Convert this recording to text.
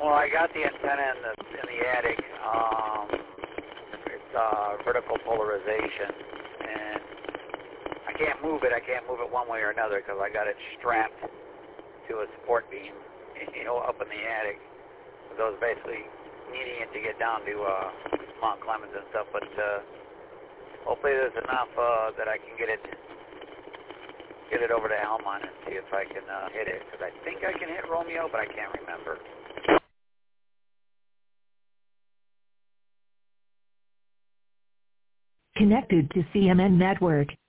Well, I got the antenna in the attic. It's vertical polarization, and I can't move it. I can't move it one way or another because I got it strapped to a support beam, up in the attic. So I was basically needing it to get down to Mount Clemens and stuff. But hopefully there's enough that I can get it over to Almont and see if I can hit it. Because I think I can hit Romeo, but I can't remember. Connected to CMN Network.